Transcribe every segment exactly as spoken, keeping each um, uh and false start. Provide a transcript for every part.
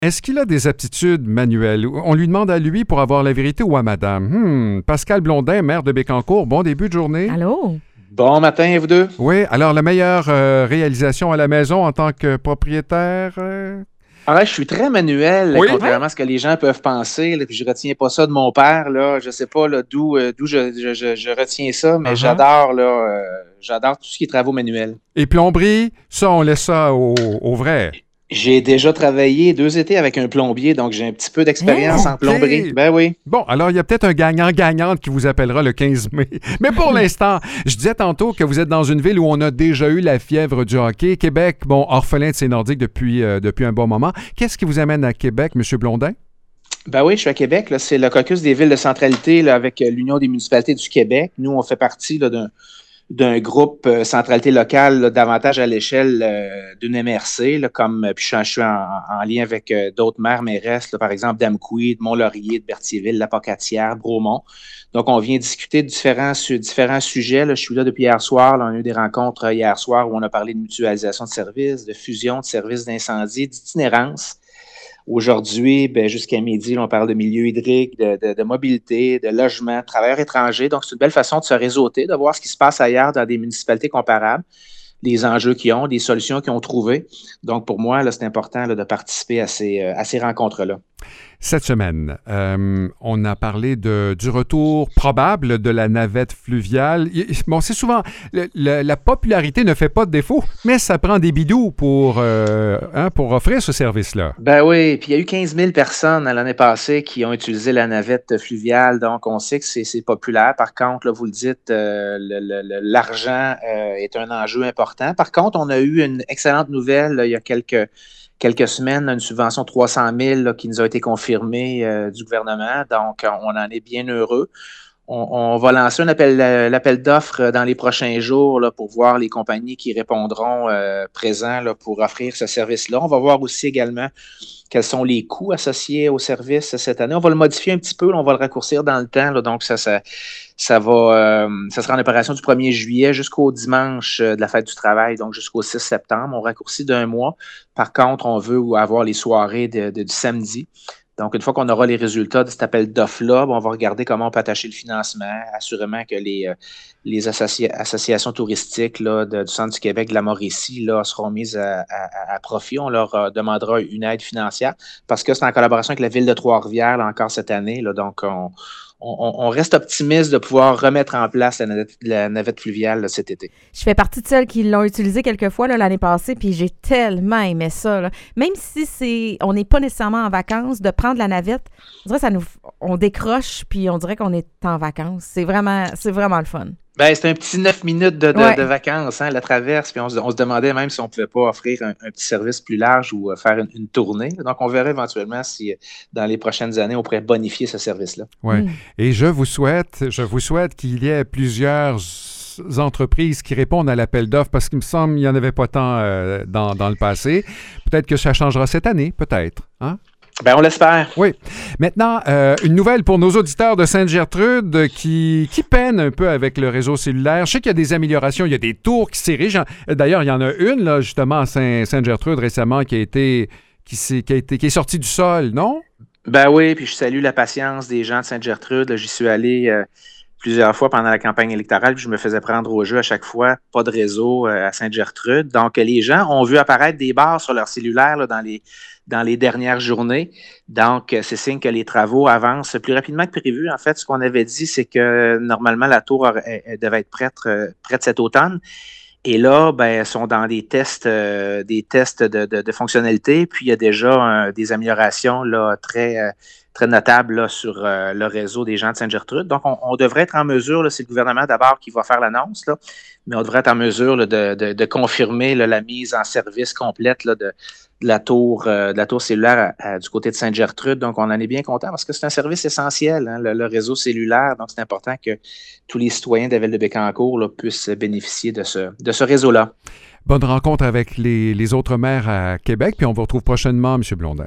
Est-ce qu'il a des aptitudes manuelles? On lui demande à lui pour avoir la vérité ou à madame? Hmm, Pascal Blondin, maire de Bécancour, bon début de journée. Allô? Bon matin, vous deux. Oui, alors la meilleure euh, réalisation à la maison en tant que propriétaire? Euh... Ah, je suis très manuel, Oui. contrairement à ce que les gens peuvent penser. Là, puis je retiens pas ça de mon père. Là. Je sais pas là, d'où, euh, d'où je, je, je, je retiens ça, mais Uh-huh. j'adore là, euh, j'adore tout ce qui est travaux manuels. Et plomberie, ça, on laisse ça au, au vrai. J'ai déjà travaillé deux étés avec un plombier, donc j'ai un petit peu d'expérience Hey, en plomberie. ok. Ben oui. Bon, alors il y a peut-être un gagnant-gagnante qui vous appellera le quinze mai. Mais pour l'instant, je disais tantôt que vous êtes dans une ville où on a déjà eu la fièvre du hockey. Québec, bon, orphelin de ses Nordiques depuis, euh, depuis un bon moment. Qu'est-ce qui vous amène à Québec, M. Blondin? Ben oui, je suis à Québec. Là. C'est le caucus des villes de centralité là, avec l'Union des municipalités du Québec. Nous, on fait partie là, d'un d'un groupe euh, centralité locale là, davantage à l'échelle euh, d'une M R C, là, comme puis je, je suis en, en lien avec euh, d'autres maires mairesses, là, par exemple d'Amqui, de Mont-Laurier, de Berthierville, La Pocatière, Bromont. Donc, on vient discuter de différents, su- différents sujets. Là. Je suis là depuis hier soir. Là. On a eu des rencontres euh, hier soir où on a parlé de mutualisation de services, de fusion de services d'incendie, d'itinérance. Aujourd'hui, ben, jusqu'à midi, là, on parle de milieu hydrique, de, de, de mobilité, de logement, de travailleurs étrangers. Donc, c'est une belle façon de se réseauter, de voir ce qui se passe ailleurs dans des municipalités comparables, les enjeux qu'ils ont, des solutions qu'ils ont trouvées. Donc, pour moi, là, c'est important là, de participer à ces, à ces rencontres-là. Cette semaine, euh, on a parlé de, du retour probable de la navette fluviale. Bon, c'est souvent, le, le, la popularité ne fait pas de défaut, mais ça prend des bidous pour, euh, hein, pour offrir ce service-là. Ben oui, puis il y a eu quinze mille personnes l'année passée qui ont utilisé la navette fluviale, donc on sait que c'est, c'est populaire. Par contre, là, vous le dites, euh, le, le, l'argent euh, est un enjeu important. Par contre, on a eu une excellente nouvelle là, il y a quelques... quelques semaines, une subvention de trois cent mille là, qui nous a été confirmée euh, du gouvernement. Donc, on en est bien heureux. On, on va lancer un appel, l'appel d'offres dans les prochains jours là, pour voir les compagnies qui répondront euh, présents là, pour offrir ce service-là. On va voir aussi également quels sont les coûts associés au service cette année. On va le modifier un petit peu, là, on va le raccourcir dans le temps. Là, donc, ça, ça, ça va, euh, ça sera en opération du premier juillet jusqu'au dimanche de la fête du travail, donc jusqu'au six septembre. On raccourcit d'un mois. Par contre, on veut avoir les soirées de, de, du samedi. Donc, une fois qu'on aura les résultats de cet appel d'offres-là, on va regarder comment on peut attacher le financement. Assurément que les, les associa- associations touristiques là, de, du Centre du Québec, de la Mauricie, là, seront mises à, à, à profit. On leur euh, demandera une aide financière parce que c'est en collaboration avec la Ville de Trois-Rivières là, encore cette année. Là, donc, on, on, on reste optimiste de pouvoir remettre en place la navette, la navette fluviale là, cet été. Je fais partie de celles qui l'ont utilisé quelques fois là, l'année passée, puis j'ai tellement aimé ça. Là. Même si c'est, on n'est pas nécessairement en vacances, de prendre la navette, on dirait que ça nous, on décroche, puis on dirait qu'on est en vacances. C'est vraiment, c'est vraiment le fun. Ben, c'est un petit neuf minutes de, de, ouais. de vacances, hein, la traverse. Puis on se, on se demandait même si on ne pouvait pas offrir un, un petit service plus large ou euh, faire une, une tournée. Donc, on verra éventuellement si, dans les prochaines années, on pourrait bonifier ce service-là. Oui. Mm. Et je vous souhaite, je vous souhaite qu'il y ait plusieurs entreprises qui répondent à l'appel d'offres parce qu'il me semble qu'il n'y en avait pas tant euh, dans, dans le passé. Peut-être que ça changera cette année, peut-être. Hein? Ben, on l'espère. Oui. Maintenant, euh, une nouvelle pour nos auditeurs de Sainte-Gertrude qui, qui peinent un peu avec le réseau cellulaire. Je sais qu'il y a des améliorations, il y a des tours qui s'érigent. D'ailleurs, il y en a une, là, justement, à Saint- Sainte-Gertrude récemment qui a été, qui, s'est, qui, a été, qui est sortie du sol, non? Ben oui, puis je salue la patience des gens de Sainte-Gertrude. Là, j'y suis allé euh, plusieurs fois pendant la campagne électorale, puis je me faisais prendre au jeu à chaque fois. Pas de réseau euh, à Sainte-Gertrude. Donc, les gens ont vu apparaître des barres sur leur cellulaire là, dans les dans les dernières journées. Donc, c'est signe que les travaux avancent plus rapidement que prévu. En fait, ce qu'on avait dit, c'est que normalement, la tour aurait, elle devait être prête, prête cet automne. Et là, ben, elles sont dans des tests, euh, des tests de, de, de fonctionnalité. Puis, il y a déjà euh, des améliorations là, très, euh, très notables là, sur euh, le réseau des gens de Sainte-Gertrude. Donc, on, on devrait être en mesure, là, c'est le gouvernement d'abord qui va faire l'annonce, là, mais on devrait être en mesure là, de, de, de confirmer là, la mise en service complète là, de, de, la tour, euh, de la tour cellulaire à, à, du côté de Sainte-Gertrude. Donc, on en est bien content parce que c'est un service essentiel, hein, le, le réseau cellulaire. Donc, c'est important que tous les citoyens de la ville de Bécancour là, puissent bénéficier de ce, de ce réseau-là. Bonne rencontre avec les, les autres maires à Québec, puis on vous retrouve prochainement, M. Blondin.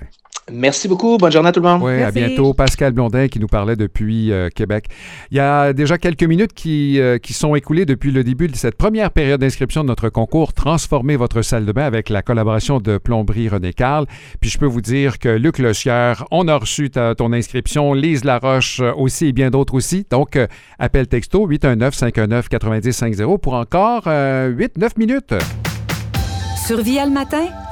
Merci beaucoup. Bonne journée à tout le monde. Oui, à bientôt. Pascal Blondin qui nous parlait depuis euh, Québec. Il y a déjà quelques minutes qui, euh, qui sont écoulées depuis le début de cette première période d'inscription de notre concours Transformer votre salle de bain avec la collaboration de Plomberie René Carl. Puis je peux vous dire que Luc Lecieur, on a reçu ta, ton inscription, Lise Laroche aussi et bien d'autres aussi. Donc, euh, appel texto huit un neuf, cinq un neuf, quatre zéro cinq zéro pour encore euh, huit neuf minutes. Sur Via le matin,